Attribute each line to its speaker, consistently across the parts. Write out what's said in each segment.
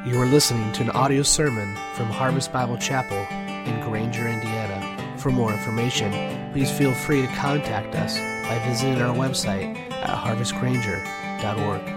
Speaker 1: You are listening to an audio sermon from Harvest Bible Chapel in Granger, Indiana. For more information, please feel free to contact us by visiting our website at harvestgranger.org.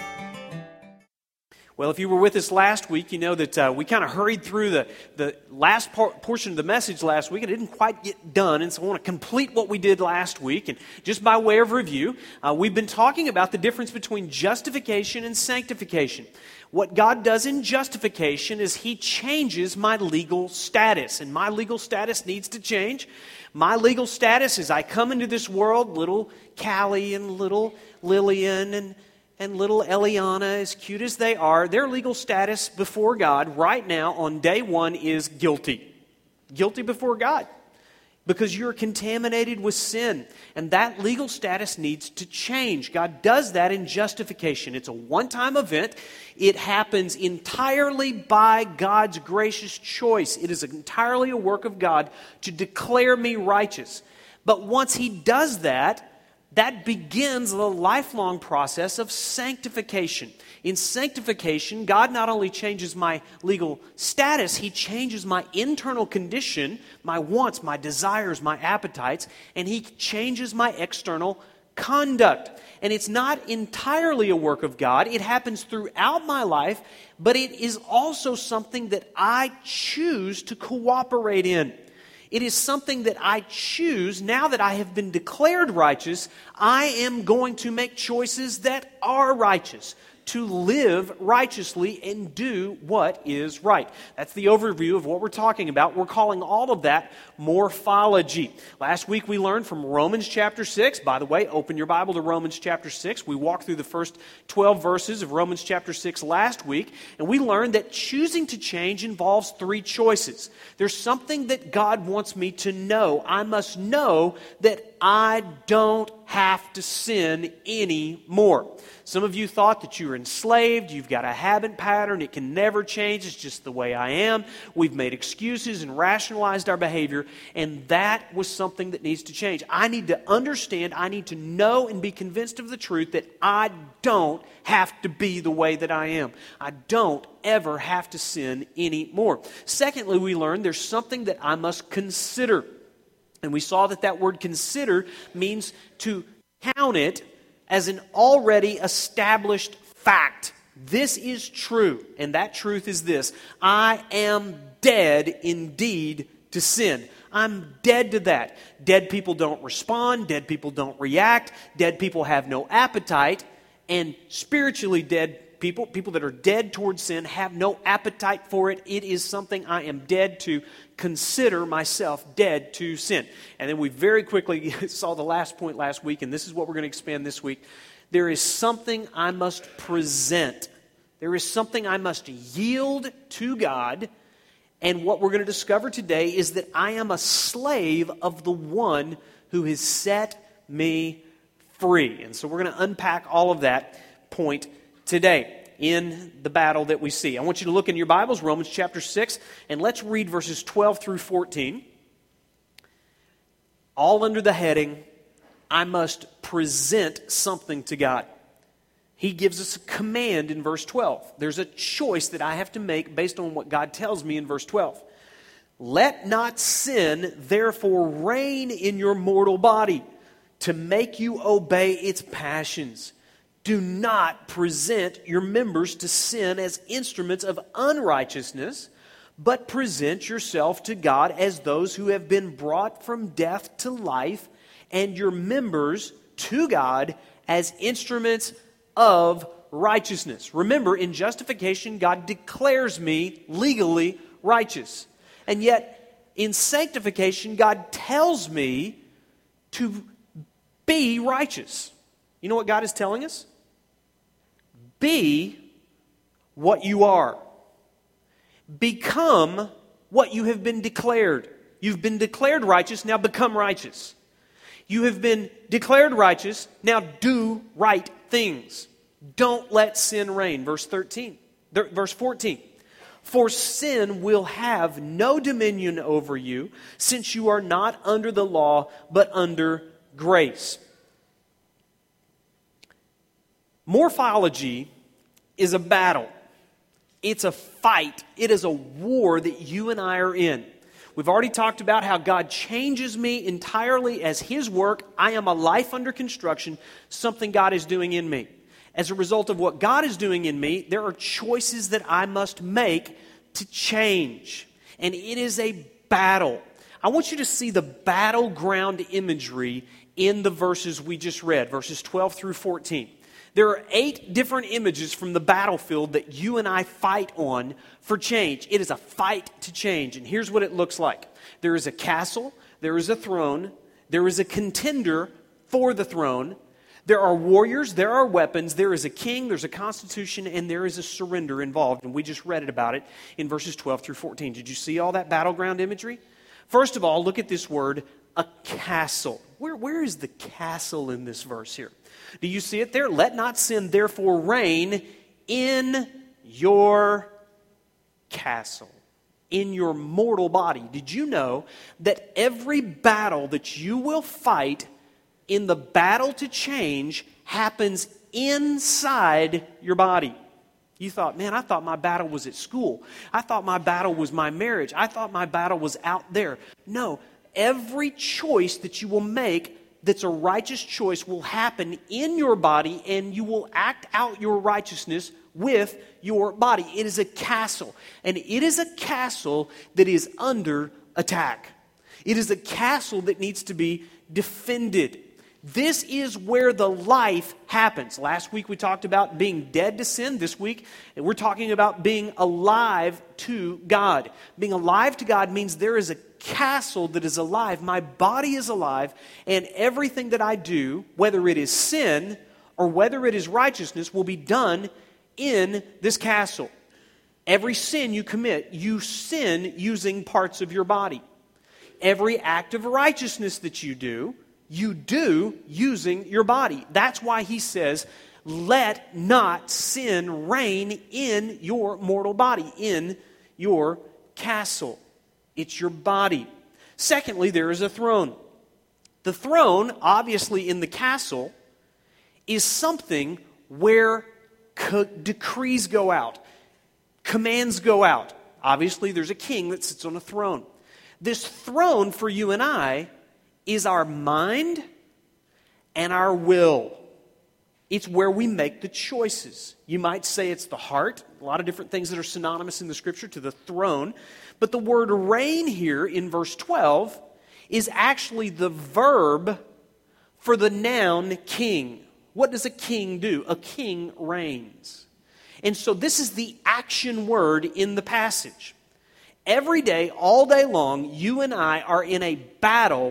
Speaker 2: Well, if you were with us last week, you know that we kind of hurried through the last portion of the message last week. It didn't quite get done, and so I want to complete what we did last week. And just by way of review, we've been talking about the difference between justification and sanctification. What God does in justification is He changes my legal status, and my legal status needs to change. My legal status as I come into this world, little Callie and little Lillian and little Eliana, as cute as they are, their legal status before God right now on day one is guilty. Guilty before God. Because you're contaminated with sin. And that legal status needs to change. God does that in justification. It's a one-time event. It happens entirely by God's gracious choice. It is entirely a work of God to declare me righteous. But once He does that, that begins the lifelong process of sanctification. In sanctification, God not only changes my legal status, He changes my internal condition, my wants, my desires, my appetites, and He changes my external conduct. And it's not entirely a work of God. It happens throughout my life, but it is also something that I choose to cooperate in. It is something that I choose. Now that I have been declared righteous, I am going to make choices that are righteous, to live righteously and do what is right. That's the overview of what we're talking about. We're calling all of that morphology. Last week we learned from Romans chapter 6. By the way, open your Bible to Romans chapter 6. We walked through the first 12 verses of Romans chapter 6 last week, and we learned that choosing to change involves three choices. There's something that God wants me to know. I must know that I don't have to sin anymore. Some of you thought that you were enslaved, you've got a habit pattern, it can never change, it's just the way I am. We've made excuses and rationalized our behavior, and that was something that needs to change. I need to understand, I need to know and be convinced of the truth that I don't have to be the way that I am. I don't ever have to sin anymore. Secondly, we learned there's something that I must consider. And we saw that word consider means to count it as an already established fact. This is true, and that truth is this: I am dead indeed to sin. I'm dead to that. Dead people don't respond, dead people don't react, dead people have no appetite, and spiritually dead people that are dead towards sin, have no appetite for it. It is something I am dead to. Consider myself dead to sin. And then we very quickly saw the last point last week, and this is what we're going to expand this week. There is something I must present. There is something I must yield to God. And what we're going to discover today is that I am a slave of the one who has set me free. And so we're going to unpack all of that point today in the battle that we see. I want you to look in your Bibles, Romans chapter 6, and let's read verses 12 through 14. All under the heading, I must present something to God. He gives us a command in verse 12. There's a choice that I have to make based on what God tells me in verse 12. Let not sin therefore reign in your mortal body to make you obey its passions. Do not present your members to sin as instruments of unrighteousness, but present yourself to God as those who have been brought from death to life, and your members to God as instruments of righteousness. Remember, in justification, God declares me legally righteous. And yet, in sanctification, God tells me to be righteous. You know what God is telling us? Be what you are. Become what you have been declared. You've been declared righteous, now become righteous. You have been declared righteous, now do right things. Don't let sin reign. Verse 14. For sin will have no dominion over you, since you are not under the law, but under grace. Morphology is a battle. It's a fight. It is a war that you and I are in. We've already talked about how God changes me entirely as His work. I am a life under construction, something God is doing in me. As a result of what God is doing in me, there are choices that I must make to change. And it is a battle. I want you to see the battleground imagery in the verses we just read, verses 12 through 14. There are 8 different images from the battlefield that you and I fight on for change. It is a fight to change. And here's what it looks like. There is a castle. There is a throne. There is a contender for the throne. There are warriors. There are weapons. There is a king. There's a constitution. And there is a surrender involved. And we just read about it in verses 12 through 14. Did you see all that battleground imagery? First of all, look at this word, a castle. Where is the castle in this verse here? Do you see it there? Let not sin therefore reign in your castle, in your mortal body. Did you know that every battle that you will fight in the battle to change happens inside your body? You thought, man, I thought my battle was at school. I thought my battle was my marriage. I thought my battle was out there. No, every choice that you will make that's a righteous choice will happen in your body, and you will act out your righteousness with your body. It is a castle, and it is a castle that is under attack. It is a castle that needs to be defended. This is where the life happens. Last week we talked about being dead to sin. This week we're talking about being alive to God. Being alive to God means there is a castle that is alive. My body is alive, and everything that I do, whether it is sin or whether it is righteousness, will be done in this castle. Every sin you commit, you sin using parts of your body. Every act of righteousness that you do using your body. That's why he says, let not sin reign in your mortal body, in your castle. It's your body. Secondly, there is a throne. The throne, obviously in the castle, is something where decrees go out, commands go out. Obviously, there's a king that sits on a throne. This throne for you and I is our mind and our will. It's where we make the choices. You might say it's the heart. A lot of different things that are synonymous in the Scripture to the throne. But the word reign here in verse 12 is actually the verb for the noun king. What does a king do? A king reigns. And so this is the action word in the passage. Every day, all day long, you and I are in a battle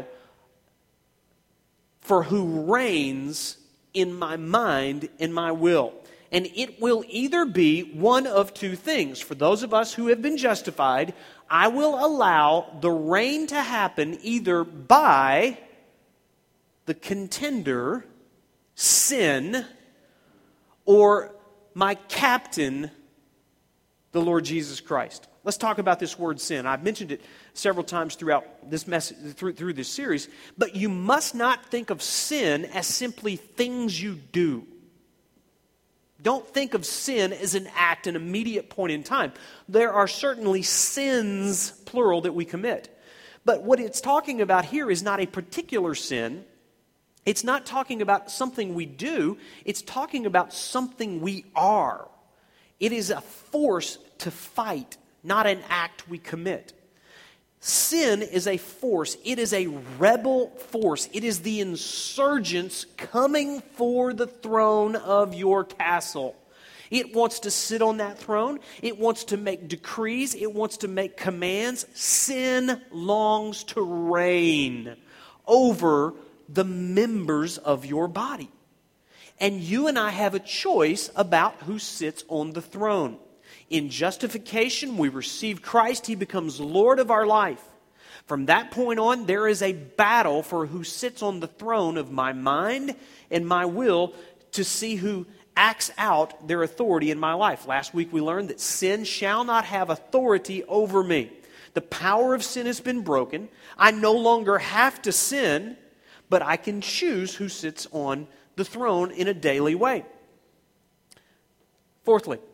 Speaker 2: for who reigns in my mind and my will. And it will either be one of two things. For those of us who have been justified, I will allow the reign to happen either by the contender, sin, or my captain, the Lord Jesus Christ. Let's talk about this word sin. I've mentioned it several times throughout this message, through this series, but you must not think of sin as simply things you do. Don't think of sin as an act, an immediate point in time. There are certainly sins, plural, that we commit. But what it's talking about here is not a particular sin. It's not talking about something we do. It's talking about something we are. It is a force to fight, not an act we commit. Sin is a force. It is a rebel force. It is the insurgents coming for the throne of your castle. It wants to sit on that throne. It wants to make decrees. It wants to make commands. Sin longs to reign over the members of your body. And you and I have a choice about who sits on the throne. In justification, we receive Christ. He becomes Lord of our life. From that point on, there is a battle for who sits on the throne of my mind and my will to see who acts out their authority in my life. Last week we learned that sin shall not have authority over me. The power of sin has been broken. I no longer have to sin, but I can choose who sits on the throne in a daily way. Fourthly,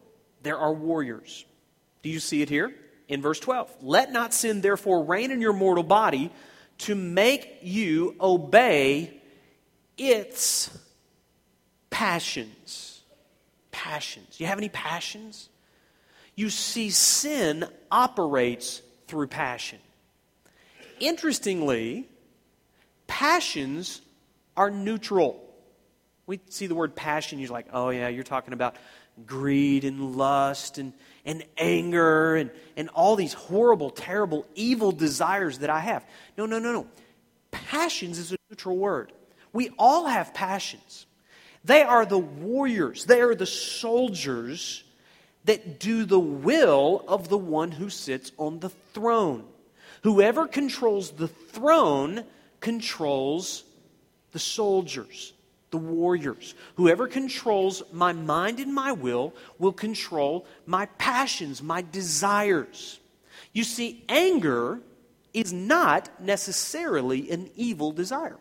Speaker 2: there are warriors. Do you see it here? In verse 12. Let not sin therefore reign in your mortal body to make you obey its passions. Passions. Do you have any passions? You see, sin operates through passion. Interestingly, passions are neutral. We see the word passion, you're like, oh yeah, you're talking about greed and lust and anger and all these horrible, terrible, evil desires that I have. No. Passions is a neutral word. We all have passions. They are the warriors. They are the soldiers that do the will of the one who sits on the throne. Whoever controls the throne controls the soldiers, the warriors. Whoever controls my mind and my will control my passions, my desires. You see, anger is not necessarily an evil desire.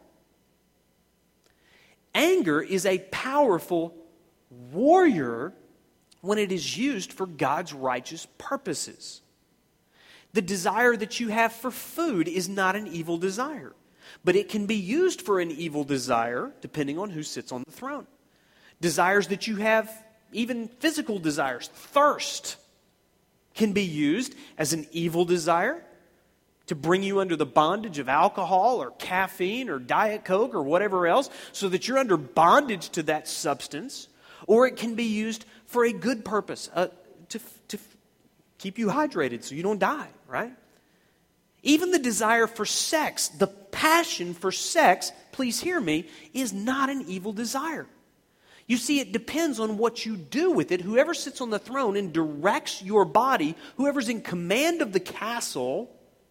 Speaker 2: Anger is a powerful warrior when it is used for God's righteous purposes. The desire that you have for food is not an evil desire, but it can be used for an evil desire depending on who sits on the throne. Desires that you have, even physical desires, thirst, can be used as an evil desire to bring you under the bondage of alcohol or caffeine or Diet Coke or whatever else so that you're under bondage to that substance. Or it can be used for a good purpose, to keep you hydrated so you don't die, right? Even the desire for sex, the passion for sex, please hear me, is not an evil desire. You see, it depends on what you do with it. Whoever sits on the throne and directs your body, whoever's in command of the castle,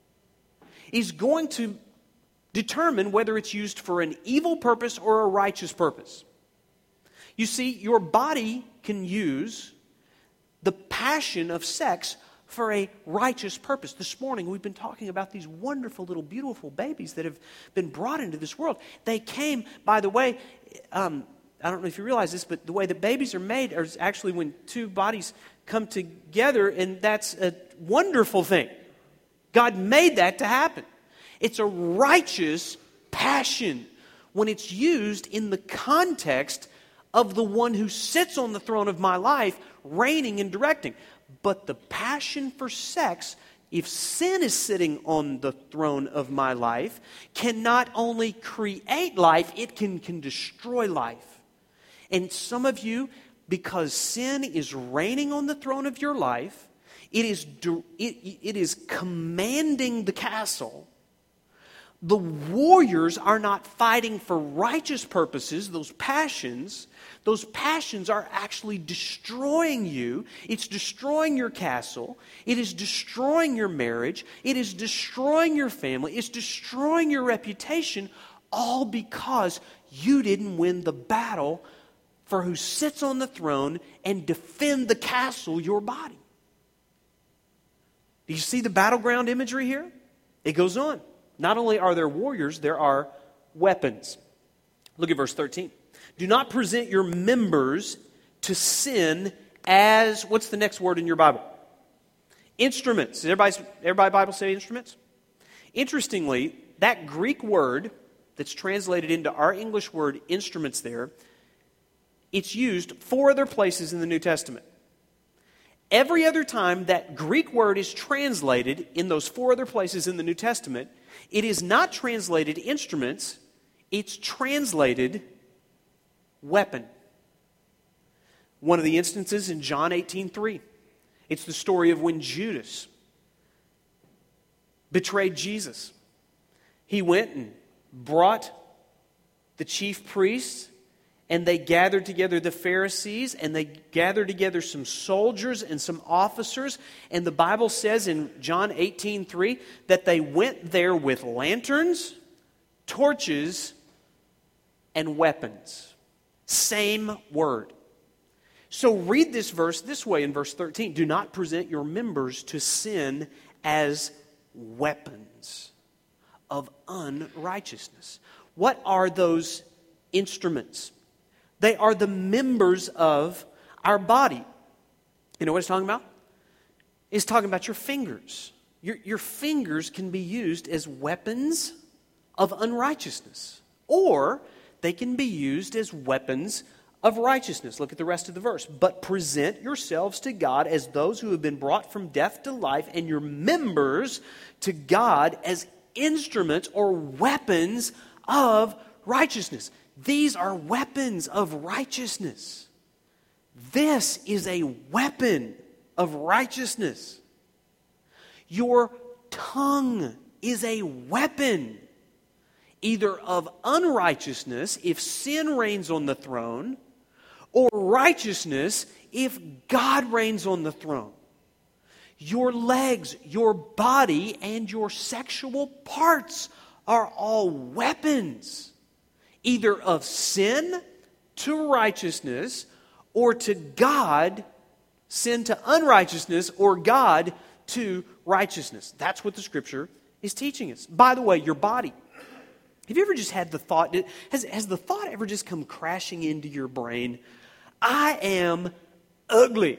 Speaker 2: is going to determine whether it's used for an evil purpose or a righteous purpose. You see, your body can use the passion of sex for a righteous purpose. This morning we've been talking about these wonderful little beautiful babies that have been brought into this world. They came, by the way, I don't know if you realize this, but the way that babies are made is actually when two bodies come together, and that's a wonderful thing. God made that to happen. It's a righteous passion when it's used in the context of the one who sits on the throne of my life, reigning and directing. But the passion for sex, if sin is sitting on the throne of my life, can not only create life, it can destroy life. And some of you, because sin is reigning on the throne of your life, it is commanding the castle. The warriors are not fighting for righteous purposes, those passions are actually destroying you. It's destroying your castle. It is destroying your marriage. It is destroying your family. It's destroying your reputation, all because you didn't win the battle for who sits on the throne and defend the castle, your body. Do you see the battleground imagery here? It goes on. Not only are there warriors, there are weapons. Look at verse 13. Do not present your members to sin as, what's the next word in your Bible? Instruments. Does everybody Bible say instruments? Interestingly, that Greek word that's translated into our English word instruments there, it's used 4 other places in the New Testament. Every other time that Greek word is translated in those 4 other places in the New Testament, it is not translated instruments, it's translated weapon. One of the instances in John 18:3. It's the story of when Judas betrayed Jesus. He went and brought the chief priests, and they gathered together the Pharisees, and they gathered together some soldiers and some officers. And the Bible says in John 18:3 that they went there with lanterns, torches, and weapons. Same word. So read this verse this way in verse 13. Do not present your members to sin as weapons of unrighteousness. What are those instruments? They are the members of our body. You know what it's talking about? It's talking about your fingers. Your fingers can be used as weapons of unrighteousness, or they can be used as weapons of righteousness. Look at the rest of the verse. But present yourselves to God as those who have been brought from death to life, and your members to God as instruments or weapons of righteousness. These are weapons of righteousness. This is a weapon of righteousness. Your tongue is a weapon, either of unrighteousness if sin reigns on the throne, or righteousness if God reigns on the throne. Your legs, your body, and your sexual parts are all weapons, either of sin to righteousness, or to God, sin to unrighteousness, or God to righteousness. That's what the Scripture is teaching us. By the way, your body. Have you ever just had the thought, has the thought ever just come crashing into your brain, I am ugly?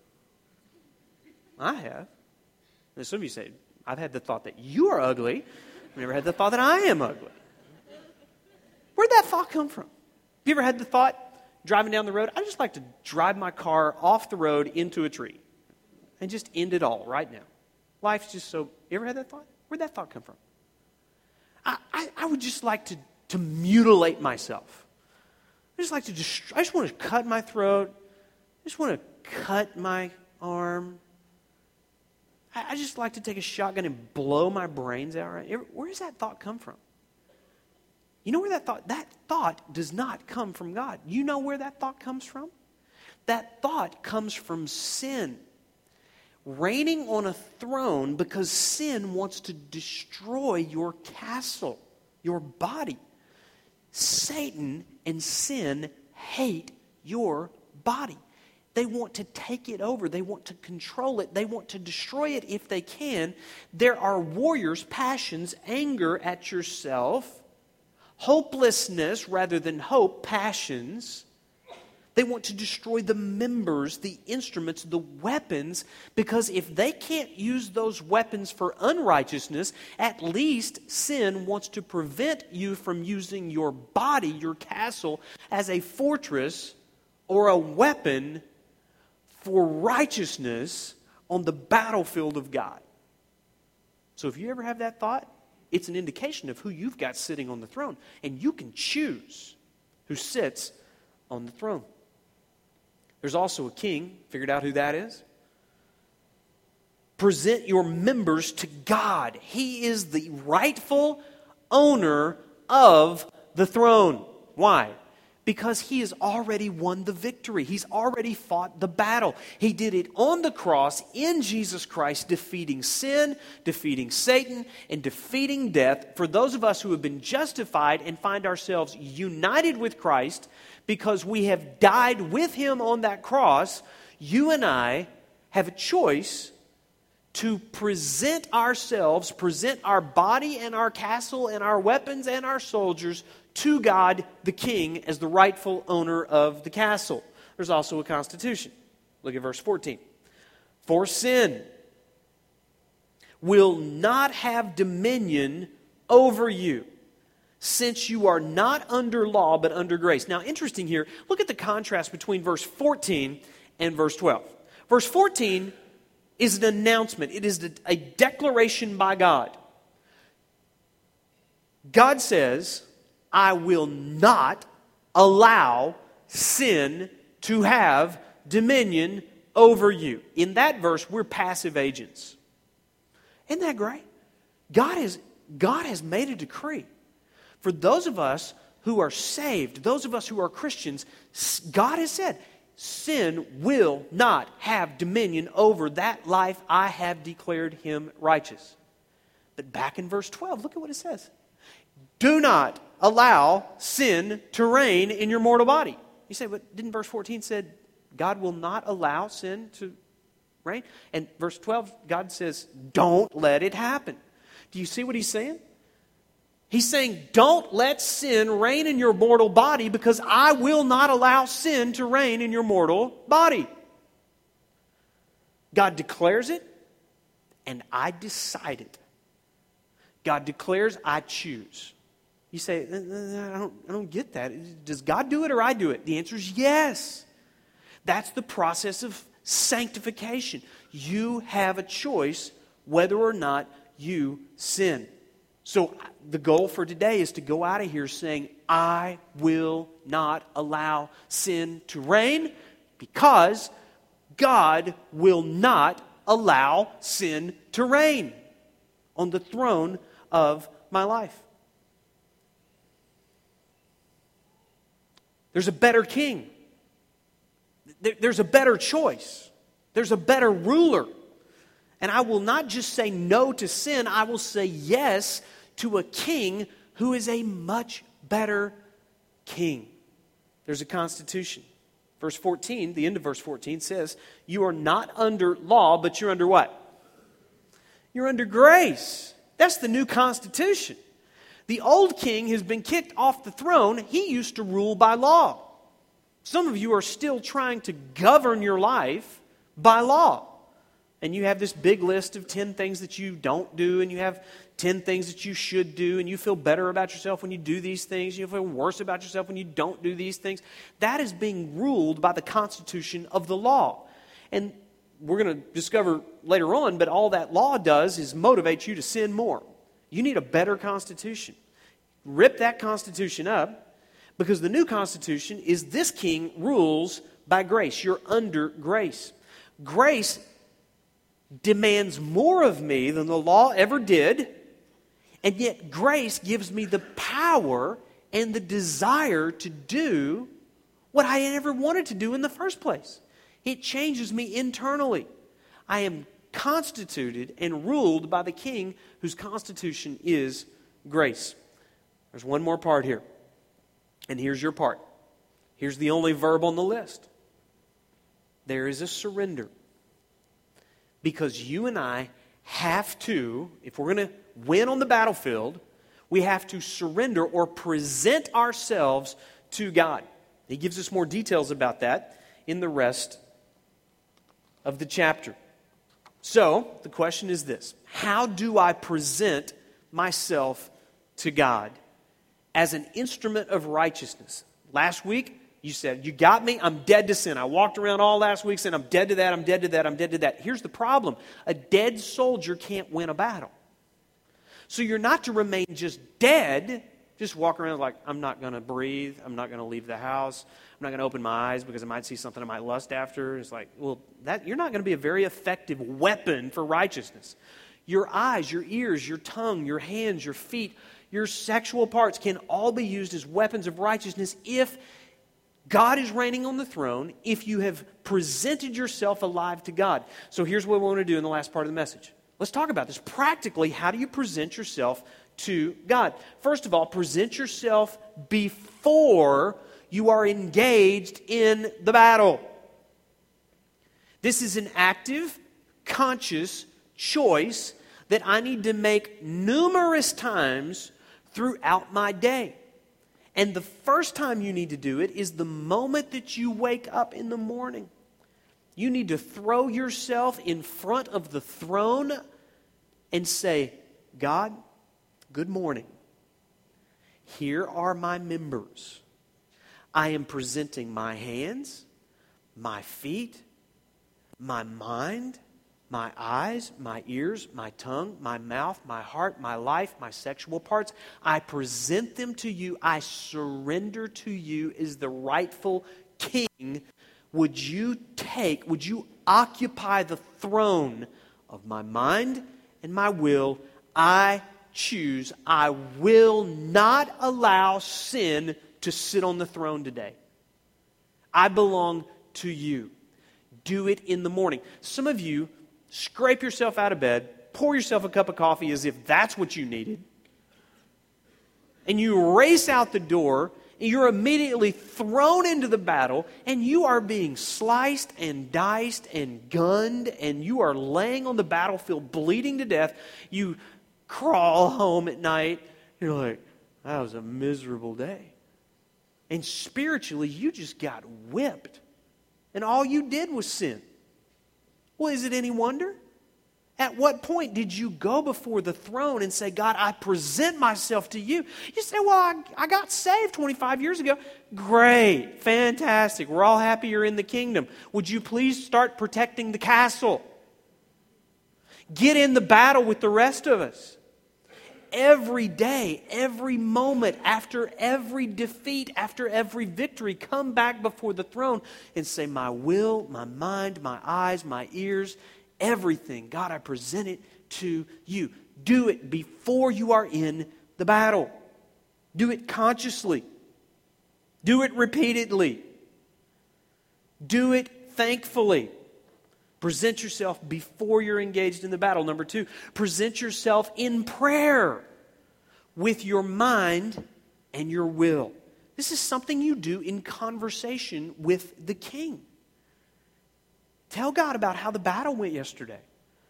Speaker 2: I have. And some of you say, I've had the thought that you are ugly. I've never had the thought that I am ugly. Where'd that thought come from? Have you ever had the thought, driving down the road, I'd just like to drive my car off the road into a tree and just end it all right now? Life's just so... You ever had that thought? Where'd that thought come from? I would just like to mutilate myself. I just want to cut my throat. I just want to cut my arm. I just like to take a shotgun and blow my brains out. Right? Where does that thought come from? You know where that thought does not come from God. You know where that thought comes from? That thought comes from sin reigning on a throne because sin wants to destroy your castle, your body. Satan and sin hate your body. They want to take it over. They want to control it. They want to destroy it if they can. There are warriors, passions, anger at yourself, hopelessness rather than hope, passions. They want to destroy the members, the instruments, the weapons, because if they can't use those weapons for unrighteousness, at least sin wants to prevent you from using your body, your castle, as a fortress or a weapon for righteousness on the battlefield of God. So if you ever have that thought, it's an indication of who you've got sitting on the throne. And you can choose who sits on the throne. There's also a king. Figured out who that is? Present your members to God. He is the rightful owner of the throne. Why? Because He has already won the victory. He's already fought the battle. He did it on the cross in Jesus Christ, defeating sin, defeating Satan, and defeating death. For those of us who have been justified and find ourselves united with Christ because we have died with Him on that cross, you and I have a choice to present ourselves, present our body and our castle and our weapons and our soldiers to God the King as the rightful owner of the castle. There's also a constitution. Look at verse 14. For sin will not have dominion over you, since you are not under law but under grace. Now, interesting here, look at the contrast between verse 14 and verse 12. Verse 14 is an announcement. It is a declaration by God. God says, I will not allow sin to have dominion over you. In that verse, we're passive agents. Isn't that great? God has made a decree. For those of us who are saved, those of us who are Christians, God has said, sin will not have dominion over that life I have declared him righteous. But back in verse 12, look at what it says. Do not allow sin to reign in your mortal body. You say, but didn't verse 14 said God will not allow sin to reign? And verse 12, God says, don't let it happen. Do you see what he's saying? He's saying, don't let sin reign in your mortal body because I will not allow sin to reign in your mortal body. God declares it, and I decide it. God declares, I choose. You say, I don't get that. Does God do it or I do it? The answer is yes. That's the process of sanctification. You have a choice whether or not you sin. So the goal for today is to go out of here saying, I will not allow sin to reign because God will not allow sin to reign on the throne of my life. There's a better king. There's a better choice. There's a better ruler. And I will not just say no to sin, I will say yes to a king who is a much better king. There's a constitution. Verse 14, the end of verse 14 says, you are not under law, but you're under what? You're under grace. That's the new constitution. The old king has been kicked off the throne. He used to rule by law. Some of you are still trying to govern your life by law. And you have this big list of 10 things that you don't do, and you have 10 things that you should do, and you feel better about yourself when you do these things. You feel worse about yourself when you don't do these things. That is being ruled by the constitution of the law. And we're going to discover later on, but all that law does is motivate you to sin more. You need a better constitution. Rip that constitution up, because the new constitution is this king rules by grace. You're under grace. Grace demands more of me than the law ever did, and yet grace gives me the power and the desire to do what I never wanted to do in the first place. It changes me internally. I am constituted and ruled by the king whose constitution is grace. There's one more part here, and here's your part. Here's the only verb on the list. There is a surrender. Because you and I have to, if we're going to win on the battlefield, we have to surrender or present ourselves to God. He gives us more details about that in the rest of the chapter. So, the question is this: how do I present myself to God as an instrument of righteousness? Last week, you said, you got me, I'm dead to sin. I walked around all last week saying, I'm dead to that, I'm dead to that, I'm dead to that. Here's the problem. A dead soldier can't win a battle. So you're not to remain just dead, just walk around like, I'm not going to breathe, I'm not going to leave the house, I'm not going to open my eyes because I might see something I might lust after. It's like, well, you're not going to be a very effective weapon for righteousness. Your eyes, your ears, your tongue, your hands, your feet, your sexual parts can all be used as weapons of righteousness if God is reigning on the throne, if you have presented yourself alive to God. So here's what we want to do in the last part of the message. Let's talk about this. Practically, how do you present yourself to God? First of all, present yourself before you are engaged in the battle. This is an active, conscious choice that I need to make numerous times throughout my day. And the first time you need to do it is the moment that you wake up in the morning. You need to throw yourself in front of the throne and say, God, good morning. Here are my members. I am presenting my hands, my feet, my mind, my eyes, my ears, my tongue, my mouth, my heart, my life, my sexual parts. I present them to you. I surrender to you as the rightful king. Would you occupy the throne of my mind and my will? I choose. I will not allow sin to sit on the throne today. I belong to you. Do it in the morning. Some of you scrape yourself out of bed, pour yourself a cup of coffee as if that's what you needed, and you race out the door, and you're immediately thrown into the battle, and you are being sliced and diced and gunned, and you are laying on the battlefield bleeding to death. You crawl home at night, you're like, that was a miserable day. And spiritually, you just got whipped, and all you did was sin. Well, is it any wonder? At what point did you go before the throne and say, God, I present myself to you? You say, well, I got saved 25 years ago. Great, fantastic. We're all happy you're in the kingdom. Would you please start protecting the castle? Get in the battle with the rest of us. Every day, every moment, after every defeat, after every victory, come back before the throne and say, my will, my mind, my eyes, my ears, everything, God, I present it to you. Do it before you are in the battle. Do it consciously. Do it repeatedly. Do it thankfully. Present yourself before you're engaged in the battle. Number 2, present yourself in prayer with your mind and your will. This is something you do in conversation with the King. Tell God about how the battle went yesterday.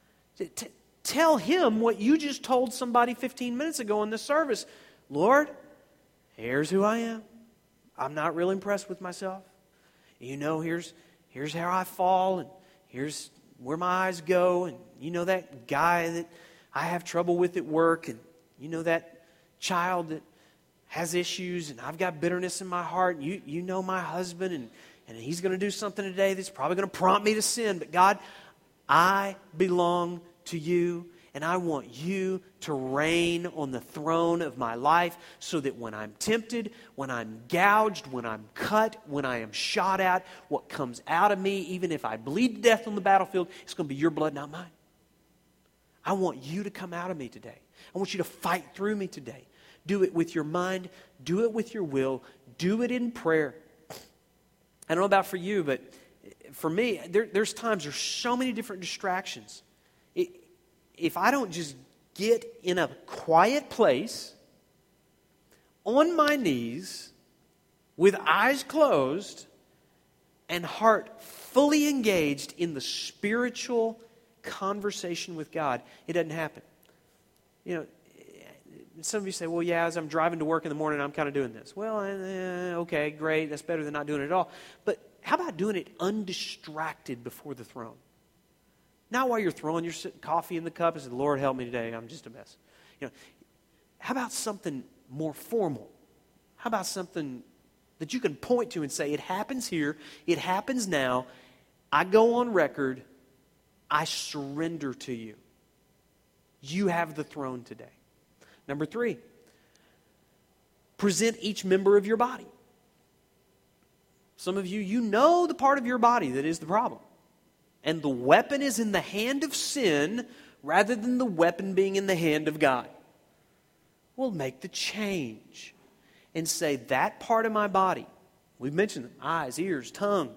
Speaker 2: Tell Him what you just told somebody 15 minutes ago in the service. Lord, here's who I am. I'm not real impressed with myself. You know, here's how I fall, and here's where my eyes go, and you know that guy that I have trouble with at work, and you know that child that has issues, and I've got bitterness in my heart, and you know my husband, and he's going to do something today that's probably going to prompt me to sin. But God, I belong to you, and I want you to reign on the throne of my life so that when I'm tempted, when I'm gouged, when I'm cut, when I am shot at, what comes out of me, even if I bleed to death on the battlefield, it's going to be your blood, not mine. I want you to come out of me today. I want you to fight through me today. Do it with your mind. Do it with your will. Do it in prayer. I don't know about for you, but for me, there's times, there's so many different distractions. If I don't just get in a quiet place, on my knees, with eyes closed, and heart fully engaged in the spiritual conversation with God, it doesn't happen. You know, some of you say, well, yeah, as I'm driving to work in the morning, I'm kind of doing this. Well, okay, great. That's better than not doing it at all. But how about doing it undistracted before the throne? Not while you're throwing your coffee in the cup and saying, Lord, help me today. I'm just a mess. You know, how about something more formal? How about something that you can point to and say, it happens here, it happens now, I go on record, I surrender to you. You have the throne today. Number 3, present each member of your body. Some of you, you know the part of your body that is the problem. And the weapon is in the hand of sin rather than the weapon being in the hand of God. Well, make the change and say that part of my body, we've mentioned them, eyes, ears, tongue,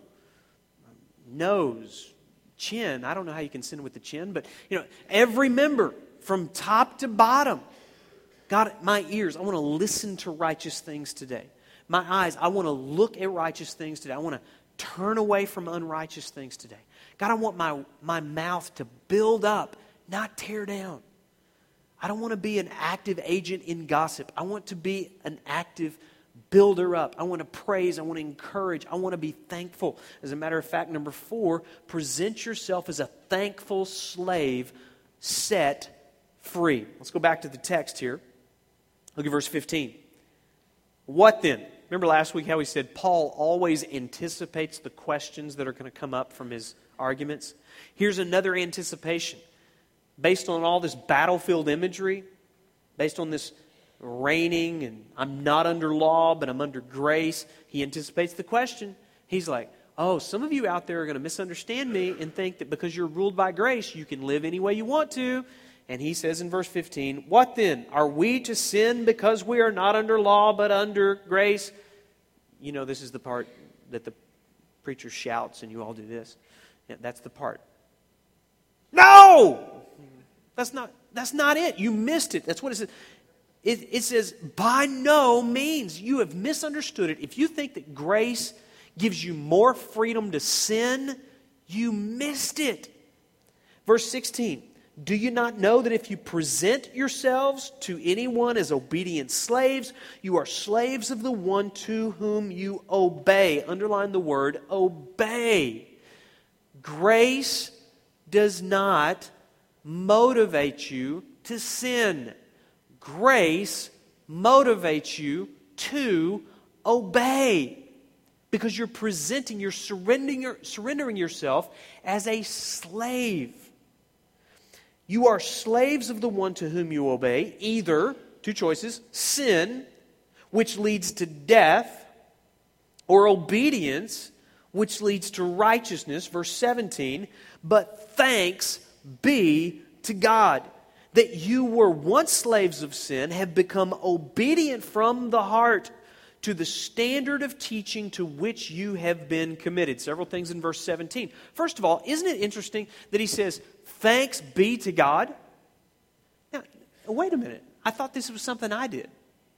Speaker 2: nose, chin. I don't know how you can sin with the chin, but you know, every member from top to bottom. God, my ears, I want to listen to righteous things today. My eyes, I want to look at righteous things today. I want to turn away from unrighteous things today. God, I want my mouth to build up, not tear down. I don't want to be an active agent in gossip. I want to be an active builder up. I want to praise. I want to encourage. I want to be thankful. As a matter of fact, number 4, present yourself as a thankful slave set free. Let's go back to the text here. Look at verse 15. What then? Remember last week how we said Paul always anticipates the questions that are going to come up from his arguments? Here's another anticipation. Based on all this battlefield imagery, based on this reigning, and I'm not under law, but I'm under grace, he anticipates the question. He's like, oh, some of you out there are going to misunderstand me and think that because you're ruled by grace, you can live any way you want to. And he says in verse 15, what then? Are we to sin because we are not under law but under grace? You know, this is the part that the preacher shouts and you all do this. Yeah, that's the part. No! That's not it. You missed it. That's what it says. It says, by no means. You have misunderstood it. If you think that grace gives you more freedom to sin, you missed it. Verse 16. Do you not know that if you present yourselves to anyone as obedient slaves, you are slaves of the one to whom you obey? Underline the word obey. Grace does not motivate you to sin. Grace motivates you to obey. Because you're surrendering yourself as a slave. You are slaves of the one to whom you obey, either, two choices, sin, which leads to death, or obedience, which leads to righteousness. Verse 17, but thanks be to God that you were once slaves of sin, have become obedient from the heart to the standard of teaching to which you have been committed. Several things in verse 17. First of all, isn't it interesting that he says, thanks be to God? Now, wait a minute. I thought this was something I did.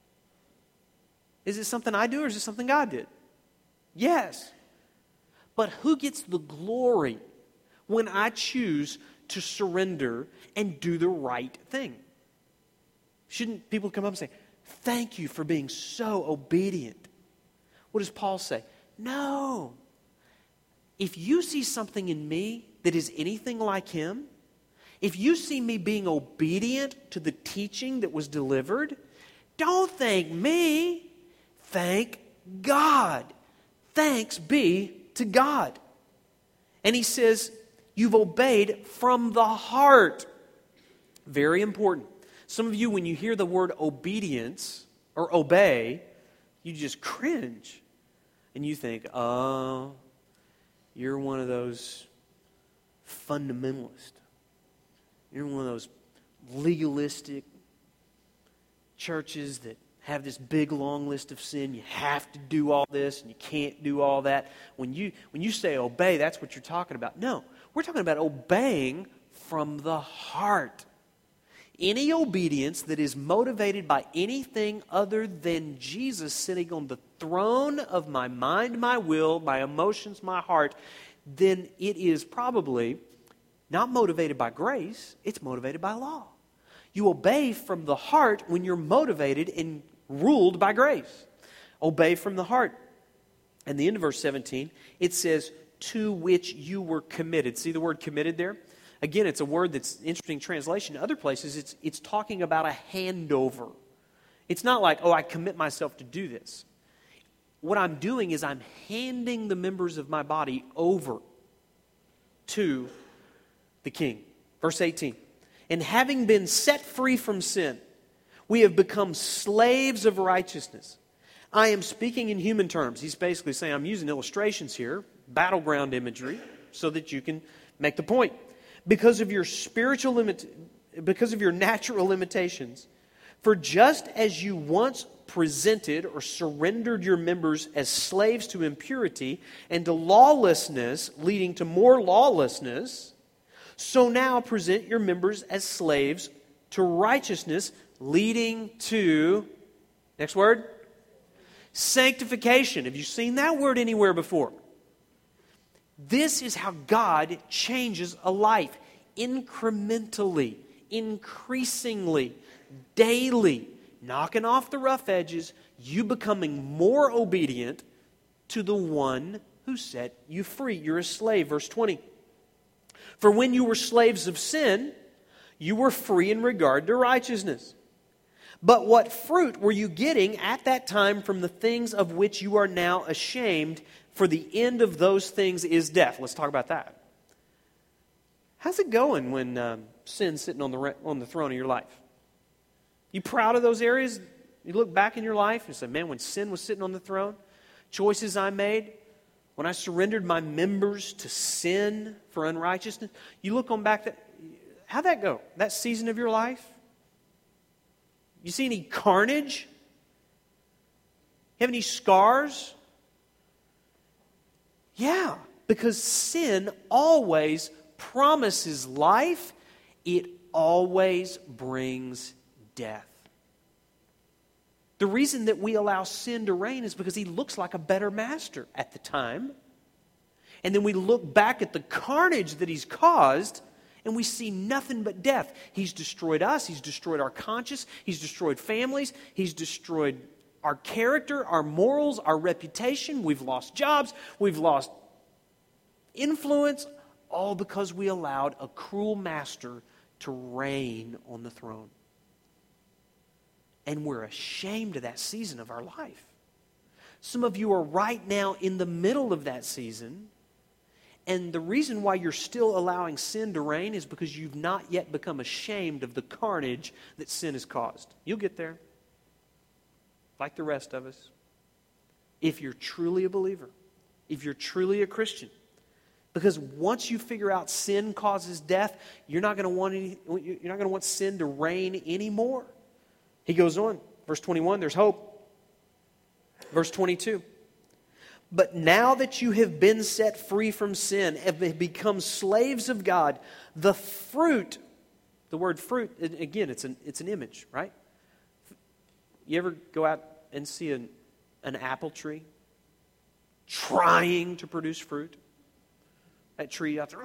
Speaker 2: Is it something I do or is it something God did? Yes. But who gets the glory when I choose to surrender and do the right thing? Shouldn't people come up and say, thank you for being so obedient? What does Paul say? No. If you see something in me that is anything like him, if you see me being obedient to the teaching that was delivered, don't thank me. Thank God. Thanks be to God. And he says, you've obeyed from the heart. Very important. Some of you, when you hear the word obedience or obey, you just cringe. And you think, oh, you're one of those fundamentalists. You're one of those legalistic churches that have this big long list of sin. You have to do all this and you can't do all that. When you say obey, that's what you're talking about. No, we're talking about obeying from the heart. Any obedience that is motivated by anything other than Jesus sitting on the throne of my mind, my will, my emotions, my heart, then it is probably not motivated by grace, it's motivated by law. You obey from the heart when you're motivated and ruled by grace. Obey from the heart. And the end of verse 17, it says, to which you were committed. See the word committed there? Again, it's a word that's interesting translation. In other places, it's talking about a handover. It's not like, oh, I commit myself to do this. What I'm doing is I'm handing the members of my body over to the King. Verse 18. And having been set free from sin, we have become slaves of righteousness. I am speaking in human terms. He's basically saying, I'm using illustrations here, battleground imagery, so that you can make the point. Because of your natural limitations. For just as you once presented or surrendered your members as slaves to impurity and to lawlessness, leading to more lawlessness, so now present your members as slaves to righteousness, leading to, next word, sanctification. Have you seen that word anywhere before? This is how God changes a life. Incrementally, increasingly, daily, knocking off the rough edges, you becoming more obedient to the one who set you free. You're a slave. Verse 20. For when you were slaves of sin, you were free in regard to righteousness. But what fruit were you getting at that time from the things of which you are now ashamed? For the end of those things is death. Let's talk about that. How's it going when sin's sitting on the throne of your life? You proud of those areas? You look back in your life and say, man, when sin was sitting on the throne, choices I made, when I surrendered my members to sin for unrighteousness, you look on back, how'd that go? That season of your life? You see any carnage? You have any scars? Yeah, because sin always promises life. It always brings death. The reason that we allow sin to reign is because he looks like a better master at the time. And then we look back at the carnage that he's caused, and we see nothing but death. He's destroyed us. He's destroyed our conscience. He's destroyed families. He's destroyed our character, our morals, our reputation. We've lost jobs. We've lost influence. all because we allowed a cruel master to reign on the throne. And we're ashamed of that season of our life. Some of you are right now in the middle of that season, and the reason why you're still allowing sin to reign is because you've not yet become ashamed of the carnage that sin has caused. You'll get there, like the rest of us. If you're truly a believer, if you're truly a Christian. Because once you figure out sin causes death, you're not going to want sin to reign anymore. He goes on, verse 21, there's hope. Verse 22, but now that you have been set free from sin and have become slaves of God, the fruit, the word fruit, again, it's an image, right? You ever go out and see an apple tree trying to produce fruit? That tree out there,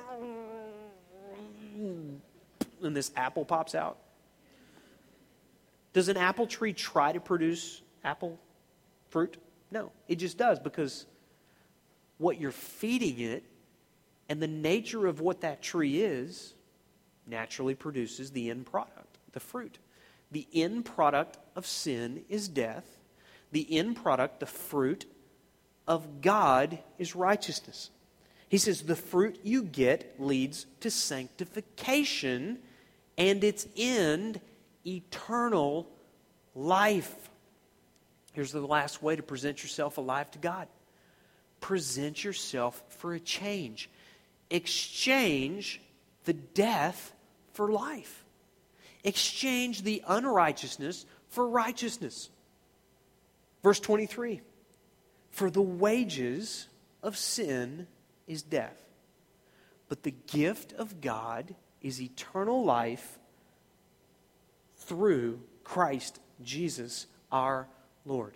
Speaker 2: and this apple pops out. Does an apple tree try to produce apple fruit? No, it just does, because what you're feeding it and the nature of what that tree is naturally produces the end product, the fruit. The end product of sin is death. The end product, the fruit of God, is righteousness. He says the fruit you get leads to sanctification, and its end, eternal life. Here's the last way to present yourself alive to God. Present yourself for a change. Exchange the death for life. Exchange the unrighteousness for righteousness. Verse 23, for the wages of sin is death, but the gift of God is eternal life through Christ Jesus our Lord.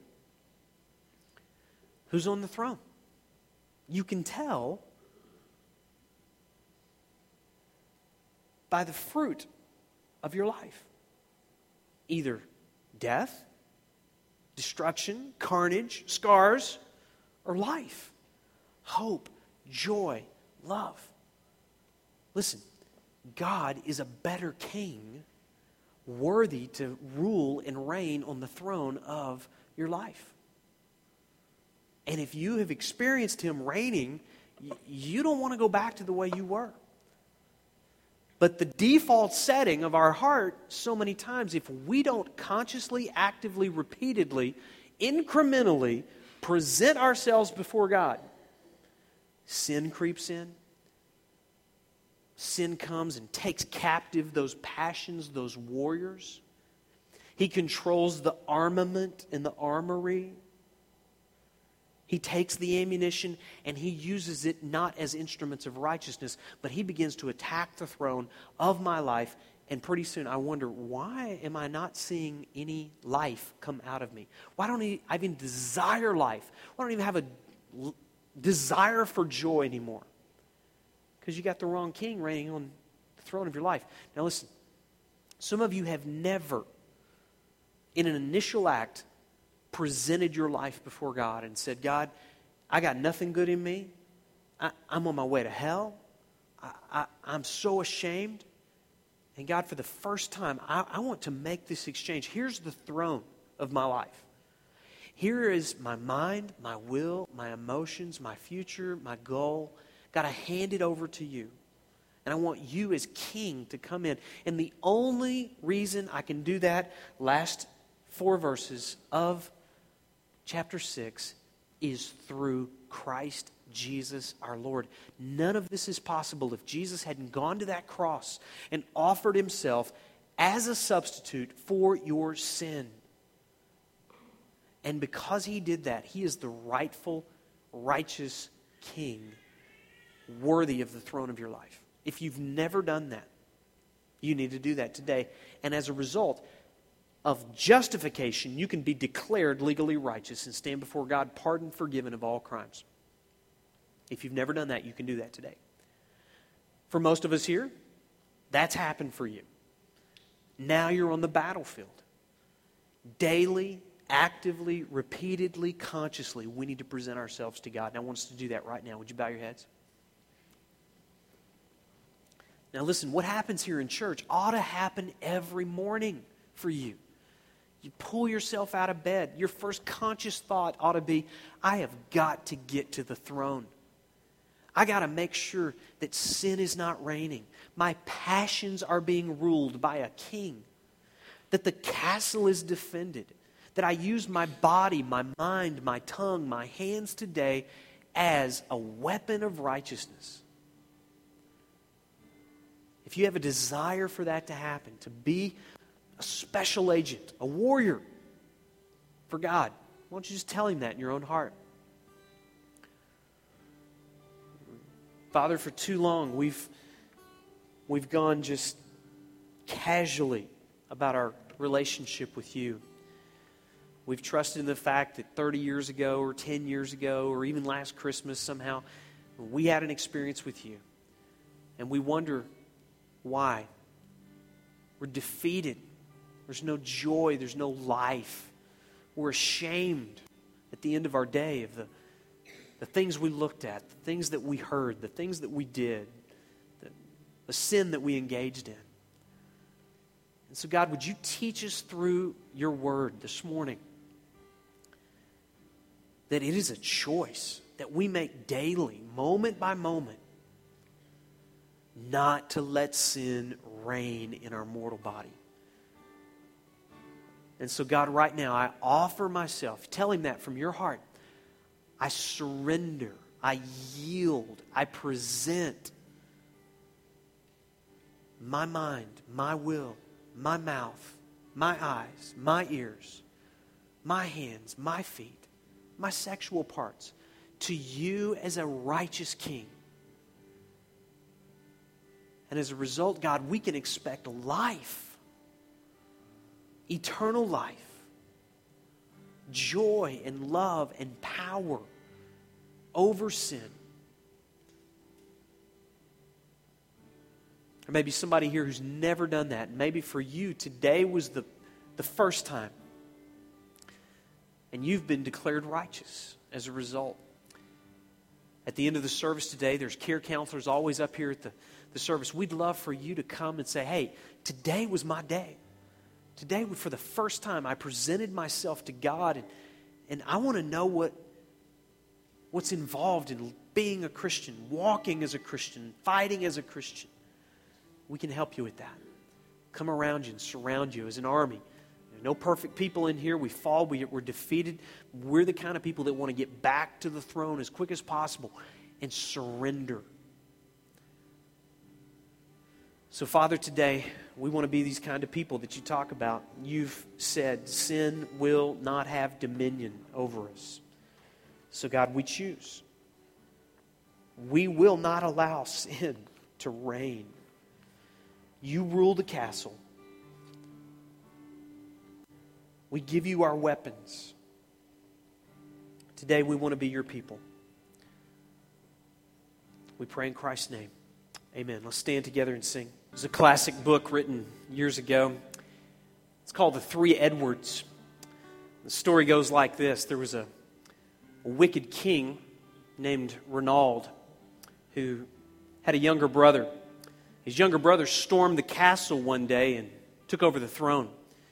Speaker 2: Who's on the throne? You can tell by the fruit of your life. Either death, destruction, carnage, scars, or life, hope, joy, love. Listen, God is a better king, worthy to rule and reign on the throne of your life. And if you have experienced Him reigning, you don't want to go back to the way you were. But the default setting of our heart, so many times, if we don't consciously, actively, repeatedly, incrementally present ourselves before God, sin creeps in. Sin comes and takes captive those passions, those warriors. He controls the armament and the armory. He takes the ammunition and he uses it not as instruments of righteousness, but he begins to attack the throne of my life. And pretty soon I wonder, why am I not seeing any life come out of me? Why don't I even desire life? Why don't I even have a desire for joy anymore? Because you got the wrong king reigning on the throne of your life. Now listen, some of you have never, in an initial act, presented your life before God and said, God, I got nothing good in me. I'm on my way to hell. I'm so ashamed. And God, for the first time, I want to make this exchange. Here's the throne of my life. Here is my mind, my will, my emotions, my future, my goal. God, I hand it over to you. And I want you as king to come in. And the only reason I can do that, last 4 verses of chapter 6, is through Christ Jesus our Lord. None of this is possible if Jesus hadn't gone to that cross and offered himself as a substitute for your sin. And because he did that, he is the rightful, righteous king, worthy of the throne of your life. If you've never done that, you need to do that today. And as a result of justification, you can be declared legally righteous and stand before God pardoned, forgiven of all crimes. If you've never done that, you can do that today. For most of us here, that's happened for you. Now you're on the battlefield. Daily, actively, repeatedly, consciously, we need to present ourselves to God. And I want us to do that right now. Would you bow your heads? Now listen, what happens here in church ought to happen every morning for you. You pull yourself out of bed. Your first conscious thought ought to be, I have got to get to the throne. I got to make sure that sin is not reigning. My passions are being ruled by a king. That the castle is defended. That I use my body, my mind, my tongue, my hands today as a weapon of righteousness. If you have a desire for that to happen, to be a special agent, a warrior for God, why don't you just tell Him that in your own heart? Father, for too long we've gone just casually about our relationship with You. We've trusted in the fact that 30 years ago or 10 years ago or even last Christmas somehow we had an experience with You. And we wonder why. We're defeated. There's no joy. There's no life. We're ashamed at the end of our day of the things we looked at, the things that we heard, the things that we did, the sin that we engaged in. And so, God, would You teach us through Your Word this morning that it is a choice that we make daily, moment by moment, not to let sin reign in our mortal body. And so, God, right now, I offer myself. Tell Him that from your heart. I surrender. I yield. I present my mind, my will, my mouth, my eyes, my ears, my hands, my feet, my sexual parts to You as a righteous King. And as a result, God, we can expect life, eternal life, joy and love and power over sin. Or maybe somebody here who's never done that. Maybe for you, today was the first time. And you've been declared righteous as a result. At the end of the service today, there's care counselors always up here at the service. We'd love for you to come and say, hey, today was my day. Today, for the first time, I presented myself to God, and I want to know what's involved in being a Christian, walking as a Christian, fighting as a Christian. We can help you with that. Come around you and surround you as an army. There's no perfect people in here. We fall. We're defeated. We're the kind of people that want to get back to the throne as quick as possible and surrender. So, Father, today, we want to be these kind of people that You talk about. You've said sin will not have dominion over us. So, God, we choose. We will not allow sin to reign. You rule the castle. We give You our weapons. Today, we want to be Your people. We pray in Christ's name. Amen. Let's stand together and sing. There's a classic book written years ago. It's called The Three Edwards. The story goes like this. There was a wicked king named Renaud who had a younger brother. His younger brother stormed the castle one day and took over the throne.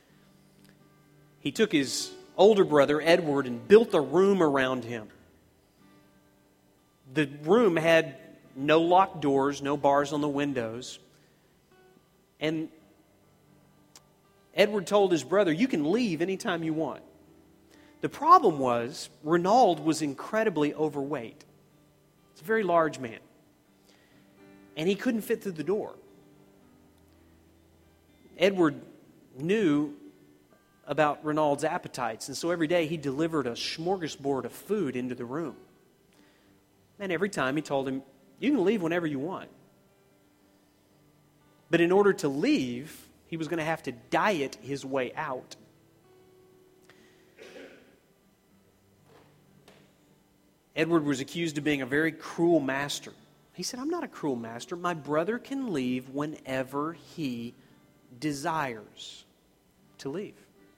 Speaker 2: He took his older brother, Edward, and built a room around him. The room had no locked doors, no bars on the windows. And Edward told his brother, you can leave anytime you want. The problem was, Renaud was incredibly overweight. He's a very large man. And he couldn't fit through the door. Edward knew about Renaud's appetites, and so every day he delivered a smorgasbord of food into the room. And every time he told him, you can leave whenever you want. But in order to leave, he was going to have to diet his way out. Edward was accused of being a very cruel master. He said, I'm not a cruel master. My brother can leave whenever he desires to leave.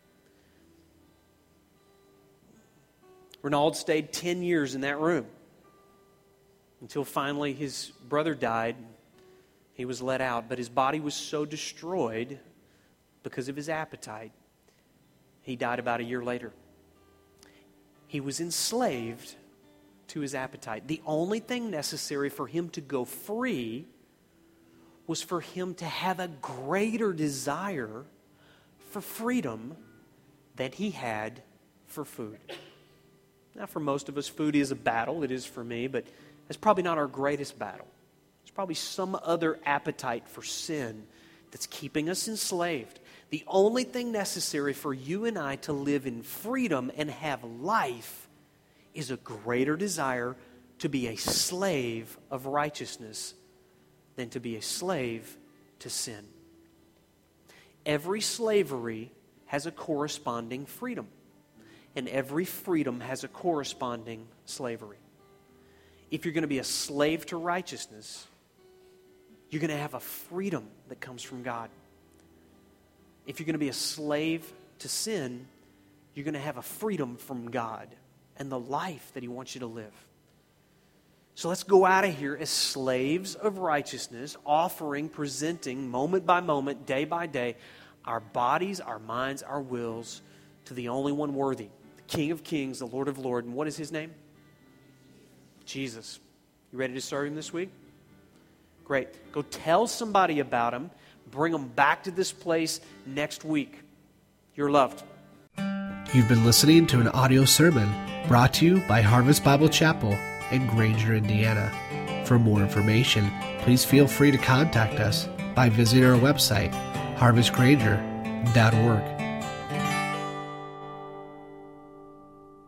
Speaker 2: Renaud stayed 10 years in that room until finally his brother died. He was let out, but his body was so destroyed because of his appetite, he died about a year later. He was enslaved to his appetite. The only thing necessary for him to go free was for him to have a greater desire for freedom than he had for food. Now, for most of us, food is a battle. It is for me, but it's probably not our greatest battle. There's probably some other appetite for sin that's keeping us enslaved. The only thing necessary for you and I to live in freedom and have life is a greater desire to be a slave of righteousness than to be a slave to sin. Every slavery has a corresponding freedom, and every freedom has a corresponding slavery. If you're going to be a slave to righteousness, you're going to have a freedom that comes from God. If you're going to be a slave to sin, you're going to have a freedom from God and the life that He wants you to live. So let's go out of here as slaves of righteousness, offering, presenting, moment by moment, day by day, our bodies, our minds, our wills to the only one worthy, the King of Kings, the Lord of Lords. And what is His name? Jesus. You ready to serve Him this week? Great. Go tell somebody about Him. Bring them back to this place next week. You're loved.
Speaker 1: You've been listening to an audio sermon brought to you by Harvest Bible Chapel in Granger, Indiana. For more information, please feel free to contact us by visiting our website, harvestgranger.org.